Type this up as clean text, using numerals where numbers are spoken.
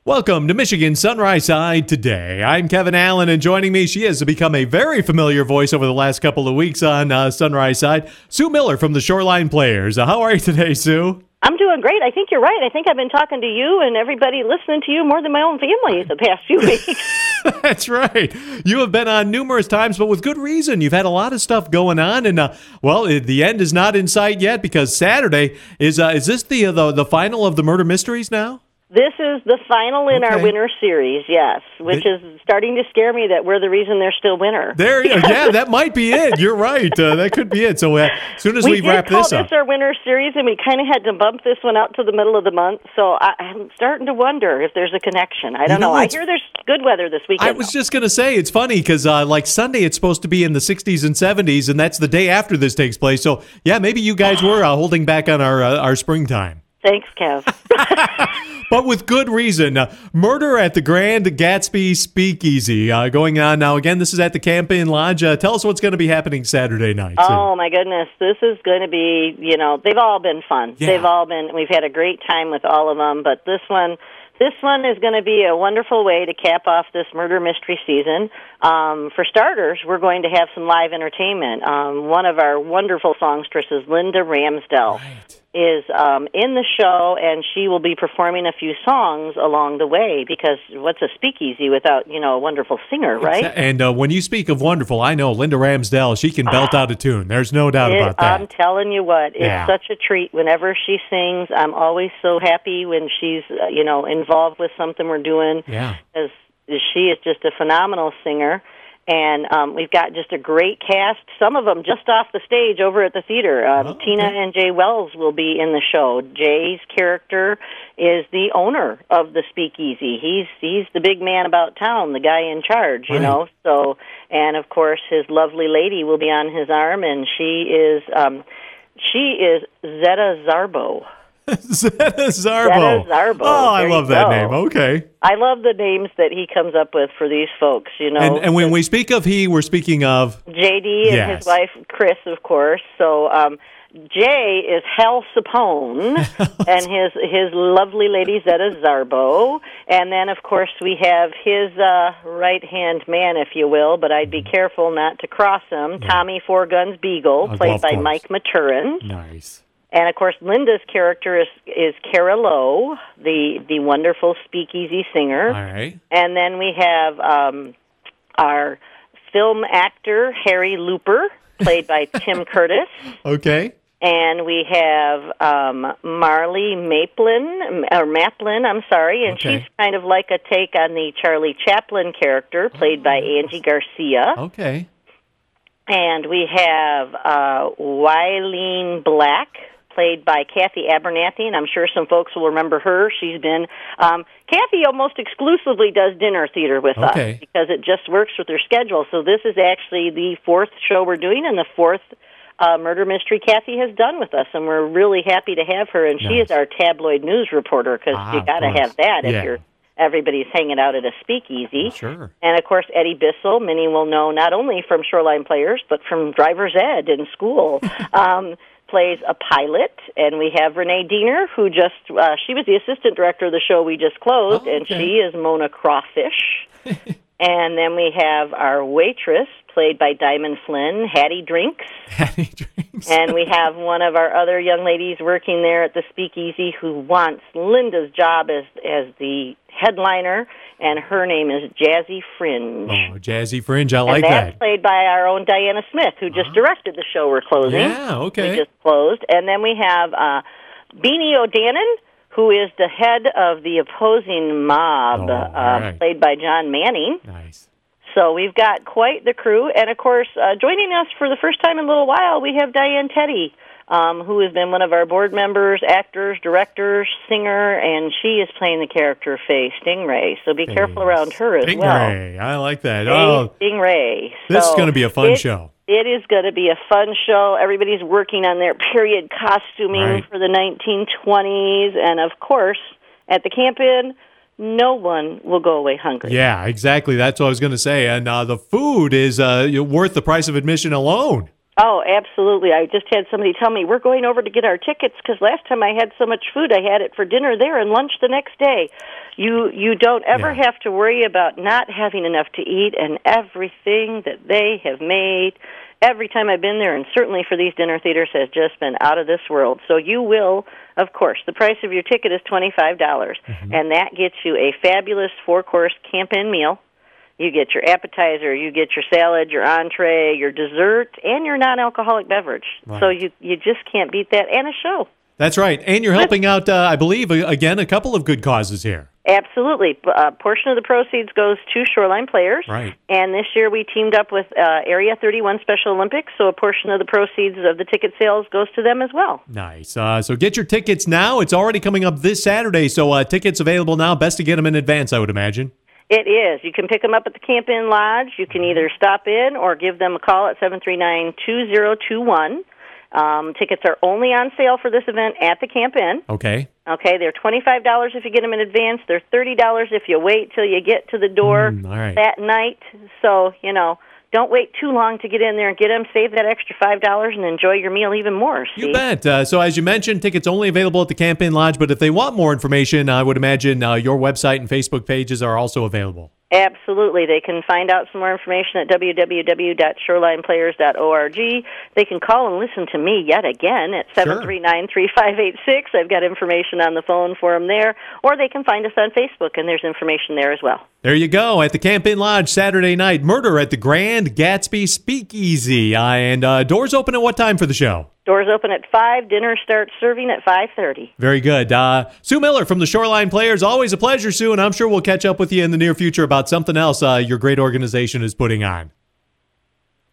Welcome to Michigan Sunrise Side Today. I'm Kevin Allen, and joining me, she has become a very familiar voice over the last couple of weeks on Sunrise Side, Sue Miller from the Shoreline Players. How are you today, Sue? I'm doing great. I think you're right. I think I've been talking to you and everybody listening to you more than my own family the past few weeks. That's right. You have been on numerous times, but with good reason. You've had a lot of stuff going on, and the end is not in sight yet because Saturday is this the final of the Murder Mysteries now? This is the final in our winter series, yes, which is starting to scare me that we're the reason they're still winter. Yeah, that might be it. You're right. That could be it. So as soon as we wrap this up. We did call this our winter series, and we kind of had to bump this one out to the middle of the month, so I'm starting to wonder if there's a connection. I don't know. I hear there's good weather this weekend. I was just going to say, it's funny because like Sunday, it's supposed to be in the 60s and 70s, and that's the day after this takes place. So, yeah, maybe you guys were holding back on our springtime. Thanks, Kev. But with good reason. Murder at the Grand Gatsby Speakeasy going on now. Again, this is at the Camp Inn Lodge. Tell us what's going to be happening Saturday night. Oh, my goodness. This is going to be, they've all been fun. Yeah. We've had a great time with all of them, but this one is going to be a wonderful way to cap off this murder mystery season. For starters, we're going to have some live entertainment. One of our wonderful songstresses, Linda Ramsdell, is in the show, and she will be performing a few songs along the way, because what's a speakeasy without, a wonderful singer, right? And when you speak of wonderful, I know Linda Ramsdell, she can belt out a tune. There's no doubt about that. I'm telling you what, it's such a treat. Whenever she sings, I'm always so happy when she's, involved with something we're doing. Yeah. Because she is just a phenomenal singer. And we've got just a great cast, some of them just off the stage over at the theater. Tina and Jay Wells will be in the show. Jay's character is the owner of the speakeasy. He's the big man about town, the guy in charge, you know. So, and of course, his lovely lady will be on his arm, and she is Zeta Zarbo. Zeta Zarbo. Oh, I love that name. Okay. I love the names that he comes up with for these folks, And when we speak of he, we're speaking of JD and his wife, Chris, of course. So Jay is Hal Sapone, and his lovely lady, Zeta Zarbo. And then, of course, we have his right-hand man, if you will, but I'd be careful not to cross him, Tommy Four Guns Beagle, played by Mike Maturin. Nice. And, of course, Linda's character is Kara Lowe, the wonderful speakeasy singer. All right. And then we have our film actor, Harry Looper, played by Tim Curtis. Okay. And we have Marley Maplin, and she's kind of like a take on the Charlie Chaplin character, played by Angie Garcia. Okay. And we have Wileen Black, played by Kathy Abernathy, and I'm sure some folks will remember her. She's been, Kathy almost exclusively does dinner theater with us because it just works with her schedule. So this is actually the fourth show we're doing, and the fourth murder mystery Kathy has done with us, and we're really happy to have her. And she is our tabloid news reporter, because you got to have that if everybody's hanging out at a speakeasy. Sure. And, of course, Eddie Bissell, many will know not only from Shoreline Players, but from Driver's Ed in school, plays a pilot. And we have Renee Diener, who just, she was the assistant director of the show we just closed, and she is Mona Crawfish. And then we have our waitress, played by Diamond Flynn, Hattie Drinks. Hattie Drinks. And we have one of our other young ladies working there at the speakeasy who wants Linda's job as the headliner, and her name is Jazzy Fringe. Oh, Jazzy Fringe, I like that. And that's played by our own Diana Smith, who just directed the show we're closing. Yeah, okay. We just closed. And then we have Beanie O'Dannon, who is the head of the opposing mob, played by John Manning. Nice. So we've got quite the crew. And, of course, joining us for the first time in a little while, we have Diane Teddy, who has been one of our board members, actors, directors, singer, and she is playing the character Faye Stingray. So be careful around her as well. Stingray, I like that. Faye Stingray. This is going to be a fun show. It is going to be a fun show. Everybody's working on their period costuming for the 1920s. And, of course, at the Camp Inn, no one will go away hungry. Yeah, exactly. That's what I was going to say. And the food is worth the price of admission alone. Oh, absolutely. I just had somebody tell me, we're going over to get our tickets because last time I had so much food, I had it for dinner there and lunch the next day. You don't ever have to worry about not having enough to eat, and everything that they have made every time I've been there, and certainly for these dinner theaters, has just been out of this world. So you will, of course, the price of your ticket is $25, and that gets you a fabulous 4-course camp-in meal. You get your appetizer, you get your salad, your entree, your dessert, and your non-alcoholic beverage. Right. So you just can't beat that, and a show. That's right. And you're helping out, I believe, again, a couple of good causes here. Absolutely. A portion of the proceeds goes to Shoreline Players. Right. And this year we teamed up with Area 31 Special Olympics, so a portion of the proceeds of the ticket sales goes to them as well. Nice. So get your tickets now. It's already coming up this Saturday, so tickets available now. Best to get them in advance, I would imagine. It is. You can pick them up at the Camp Inn Lodge. You can either stop in or give them a call at 739-2021. Tickets are only on sale for this event at the Camp Inn. Okay. Okay, they're $25 if you get them in advance. They're $30 if you wait till you get to the door that night. So, don't wait too long to get in there and get them. Save that extra $5 and enjoy your meal even more. You bet. So as you mentioned, tickets only available at the Camp Inn Lodge, but if they want more information, I would imagine your website and Facebook pages are also available. Absolutely. They can find out some more information at www.shorelineplayers.org. They can call and listen to me yet again at 739-3586. I've got information on the phone for them there. Or they can find us on Facebook, and there's information there as well. There you go. At the Camp Inn Lodge, Saturday night, Murder at the Grand Gatsby Speakeasy. And doors open at what time for the show? Doors open at 5. Dinner starts serving at 5:30. Very good. Sue Miller from the Shoreline Players. Always a pleasure, Sue, and I'm sure we'll catch up with you in the near future about something else your great organization is putting on.